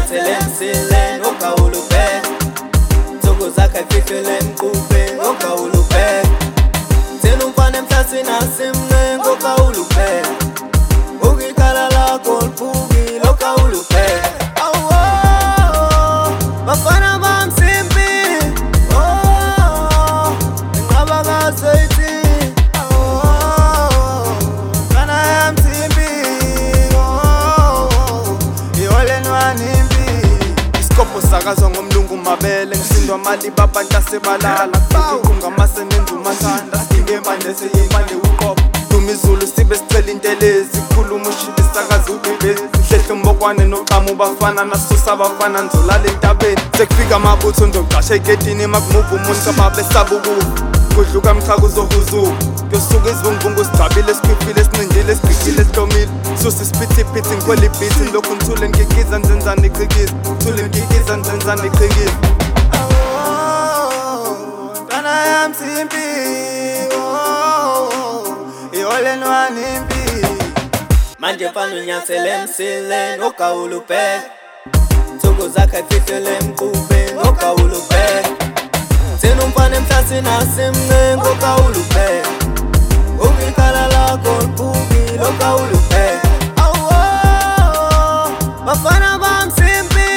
nyathele emsileni ugawulubheka Nsuku zakhe fihlele emqubeni ugawulubheka Thina umfana emhlathini asimnengi ugawulubheka Ukikhala lakho liphukile ugawulubheka Bafana bamsimpi Inqaba kasethi Kana yamsimpi Isikopho sakazwa ngomlungu mabele Ngisindwa mali babanta sebalala Kukunga mase nendumathanda Singe manje seyimande uqobo Dumizulu sibe sicela intelezi Khuluma ushile sakazi ubibezi Mhlehle mbokwane noqamu bafana Nasusa bafana nzolala entabeni Sekufika amabutho ndoqasha egedini Makumuva umuntu kababe sabukuvu Kudluka mchaka uzohuzuka Kuyosuka izivunguvungu sigcabile sikhwiphile sincindile sigigile sihlomile Susa isiphithiphithi ngikhwela ibhithi Lokhu ngithule ngikikiza nzenzane ichikiza Thule ngikikiza nzenzane ichikiza Kana yamsimpi Iholenwani impi Manje mfana unyathele emsileni ugawulubheka Nsuku zakhe fihlele emqubeni ugawulubheka Thina umfana emhlathini asimnengi ugawulubheka Ukikhala lakho liphukile ugawulubheka Bafana bamsimpi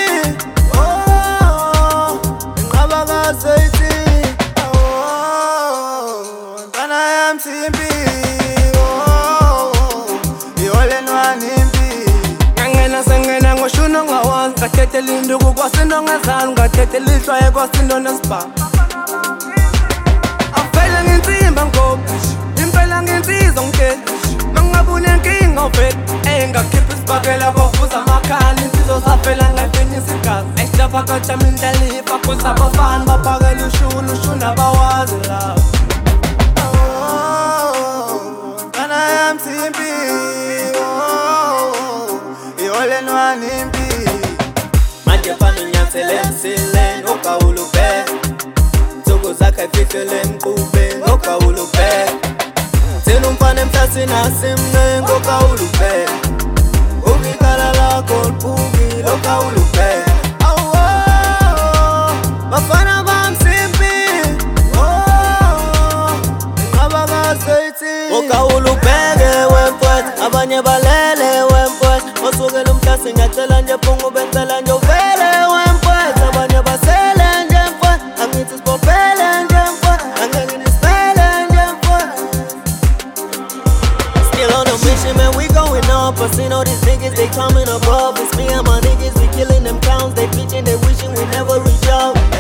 Inqaba kasethi Kana yamsimpi Iholenwani impi Ngangena sengena ngoshuna ngawazi Ngathethe linduku kwasindo ngazali Ngathethe lihlwaye kwasindo nesibha Afela nginsimba ngobhishi Impela nginsizwa ngikelishi Mangabuni enkinga uvela Engakhiphi isibakela bofuza amakhala Insizwa safela ngayifinyisa igazi Eshtapha kajama indlalifa Kuza abafana baphakela ushunu Ushuna bawazi lapho Kana yamsimpi Iholenwani impi Manje mfana unyathele emsileni ugawulubheka Nsuku zakhe fihlele emqubeni ugawulubheka Thina umfana emhlathini asimnengi ugawulubheka Ukikhala lakho liphukile ugawulubheka Bafana bamsimpi Inqaba kasethi ugawulubheke wemfowethu Abanye balele wemfowethu Osukela umhlathi ngiyacela nje phungu benzela nje uvele wemfowethu Abanye basele nje mfowethu Angithi sibophele nje mfowethu Angeke nisele nje mfowethu Still on a mission man we going up I seen all these niggas they coming above It's me and my niggas we killing them clowns They bitching they wishing we never reach out